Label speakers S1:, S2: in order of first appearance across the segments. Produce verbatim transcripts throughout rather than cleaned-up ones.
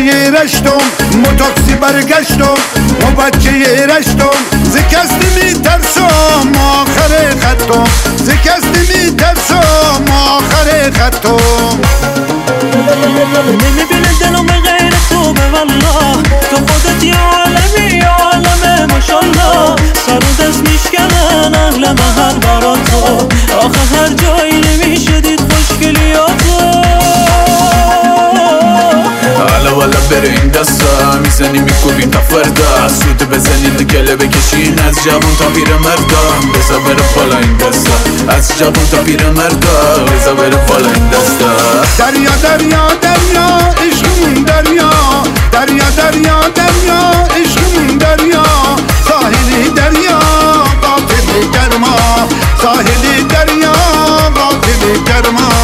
S1: بچه رشتم موتاکسی برگشتم و بچه رشتم زکست میترسم آخر خطم زکست میترسم آخر خطم
S2: نمیبینه دلم غیر تو به والله تو خودت یه عالمی یه عالمه ماشالله سر و دست میشکنن اهل محل برا تو آخه هر جایی نمیشه دید خوشگلیاتو
S3: حالا والا بره این دستا میزنی میکوبیم تا فردا سود بزنید گله بکشین از جوان تا پیر مردا بزا بره بالا این دستا از جوان تا پیر مردا بزا بره بالا این دستا
S1: دریا دریا دریا عشقمون دریا دریا دریا دریا عشقمون دریا ساحلی دریا قافل گرما ساحلی دریا قافل گرما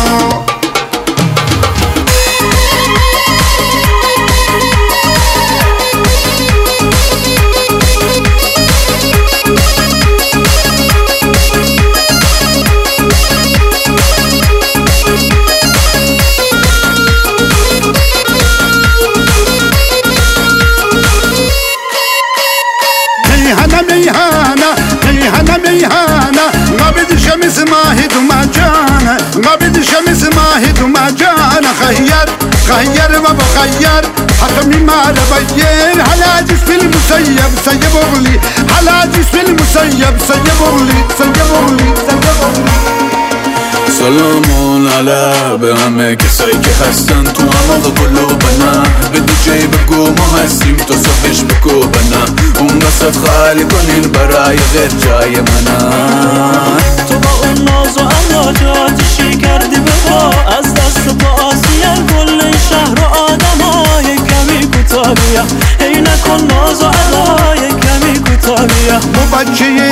S1: ميهانة ميهانة ميهانة ميهانة غابد شمس ماهد ومجانة غابد شمس ماهد ومجانة خير خير وبخير حتمي ما بغير على جسم المسيب سيب اغلي على جسم المسيب سيب اغلي سيب اغلي سيب اغلي
S3: سلامون علی به همه کسایی که هستن تو عماق قلوبنا به دیجی بگو ما هستیم تو صبحش بگو بنا اون وسط خالی کنین برای غیر جای منن
S2: تو با اون ناز و امواجاتشی کردی به پا از دست پا آسیل کل شهر و آدم های کمی کوتاهیه ای نکن ناز و ادای کمی کوتاهیه
S1: و بچه